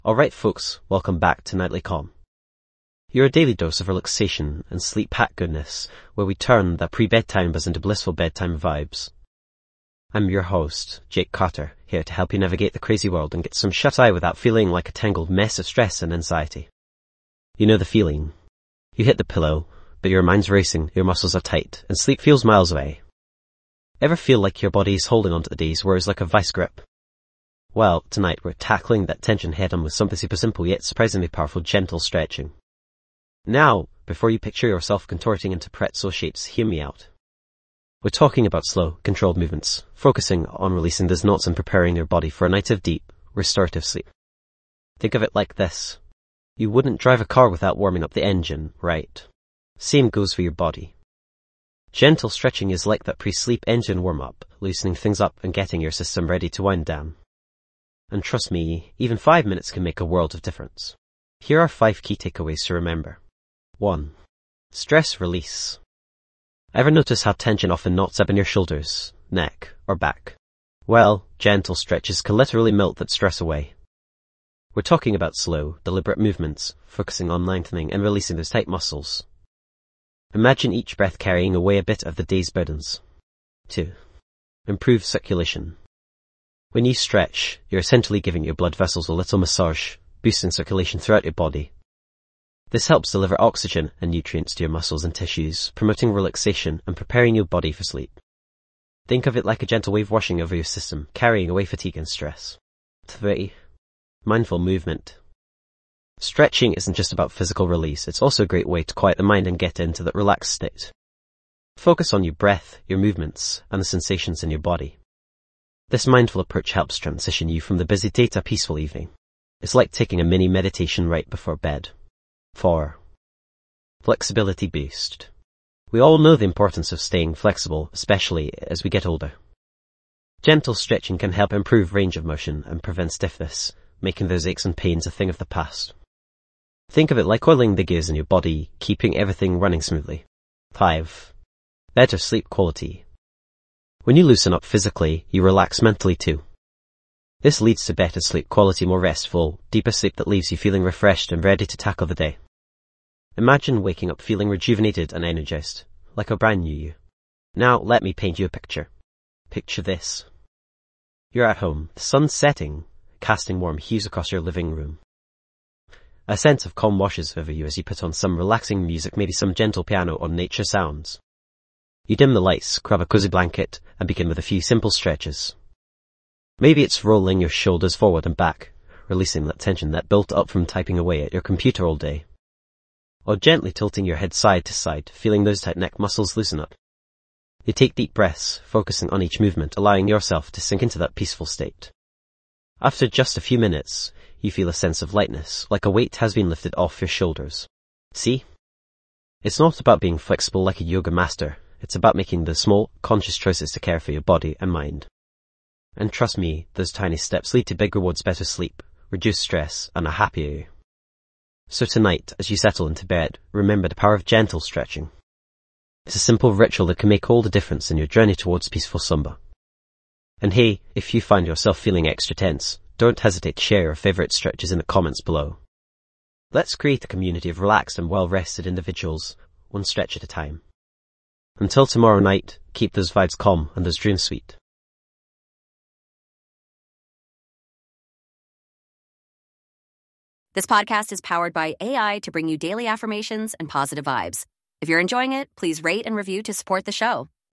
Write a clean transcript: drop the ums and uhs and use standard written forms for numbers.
Alright folks, welcome back to Nightly Calm. Your daily dose of relaxation and sleep hack goodness, where we turn that pre-bedtime buzz into blissful bedtime vibes. I'm your host, Jake Carter, here to help you navigate the crazy world and get some shut-eye without feeling like a tangled mess of stress and anxiety. You know the feeling. You hit the pillow, but your mind's racing, your muscles are tight, and sleep feels miles away. Ever feel like your body is holding onto the day's worries like a vice grip? Well, tonight we're tackling that tension head-on with something super simple yet surprisingly powerful gentle stretching. Now, before you picture yourself contorting into pretzel shapes, hear me out. We're talking about slow, controlled movements, focusing on releasing those knots and preparing your body for a night of deep, restorative sleep. Think of it like this. You wouldn't drive a car without warming up the engine, right? Same goes for your body. Gentle stretching is like that pre-sleep engine warm-up, loosening things up and getting your system ready to wind down. And trust me, even 5 minutes can make a world of difference. Here are 5 key takeaways to remember. 1. Stress release. Ever notice how tension often knots up in your shoulders, neck, or back? Well, gentle stretches can literally melt that stress away. We're talking about slow, deliberate movements, focusing on lengthening and releasing those tight muscles. Imagine each breath carrying away a bit of the day's burdens. 2. Improve circulation. When you stretch, you're essentially giving your blood vessels a little massage, boosting circulation throughout your body. This helps deliver oxygen and nutrients to your muscles and tissues, promoting relaxation and preparing your body for sleep. Think of it like a gentle wave washing over your system, carrying away fatigue and stress. 3. Mindful movement. Stretching isn't just about physical release, it's also a great way to quiet the mind and get into that relaxed state. Focus on your breath, your movements, and the sensations in your body. This mindful approach helps transition you from the busy day to a peaceful evening. It's like taking a mini meditation right before bed. 4. Flexibility boost. We all know the importance of staying flexible, especially as we get older. Gentle stretching can help improve range of motion and prevent stiffness, making those aches and pains a thing of the past. Think of it like oiling the gears in your body, keeping everything running smoothly. 5. Better sleep quality. When you loosen up physically, you relax mentally too. This leads to better sleep quality, more restful, deeper sleep that leaves you feeling refreshed and ready to tackle the day. Imagine waking up feeling rejuvenated and energized, like a brand new you. Now let me paint you a picture. Picture this. You're at home, the sun's setting, casting warm hues across your living room. A sense of calm washes over you as you put on some relaxing music, maybe some gentle piano or nature sounds. You dim the lights, grab a cozy blanket, and begin with a few simple stretches. Maybe it's rolling your shoulders forward and back, releasing that tension that built up from typing away at your computer all day. Or gently tilting your head side to side, feeling those tight neck muscles loosen up. You take deep breaths, focusing on each movement, allowing yourself to sink into that peaceful state. After just a few minutes, you feel a sense of lightness, like a weight has been lifted off your shoulders. See? It's not about being flexible like a yoga master. It's about making the small, conscious choices to care for your body and mind. And trust me, those tiny steps lead to big rewards, better sleep, reduced stress, and a happier you. So tonight, as you settle into bed, remember the power of gentle stretching. It's a simple ritual that can make all the difference in your journey towards peaceful slumber. And hey, if you find yourself feeling extra tense, don't hesitate to share your favorite stretches in the comments below. Let's create a community of relaxed and well-rested individuals, one stretch at a time. Until tomorrow night, keep those vibes calm and those dreams sweet. This podcast is powered by AI to bring you daily affirmations and positive vibes. If you're enjoying it, please rate and review to support the show.